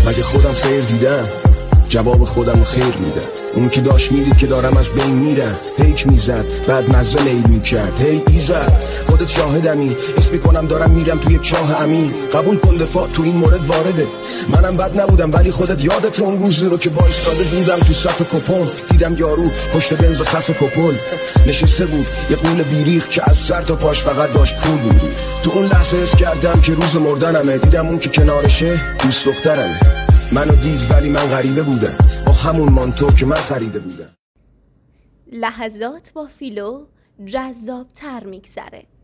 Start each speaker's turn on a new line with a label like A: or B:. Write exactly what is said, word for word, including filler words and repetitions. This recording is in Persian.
A: مگه خودم خیر دیدم؟ جواب خودم خیر میدم. اون که داشت میدید که دارم از بین میرم، هیک میزد بعد مزه لیل میکرد. هی ایزد خودت شاهدمی، حس میکنم دارم میرم توی چاه امین. قبول کن دفاع تو این مورد وارده. منم بد نبودم ولی خودت یادت اون روزی رو که وایساده بودم تو صف کپون. دیدم یارو پشت بنز خف کپل نشسته بود، یه قول بیریخ که از سر تا پاش فقط داشت پول می‌ریخت. تو اون لحظه حس کردم که روز مردنمه. دیدم اون که کنارشه دوست دخترمه. منو دید ولی من غریبه بودم، با همون مانتو که من خریده بودم.
B: لحظات با فیلو جذاب تر میگذره.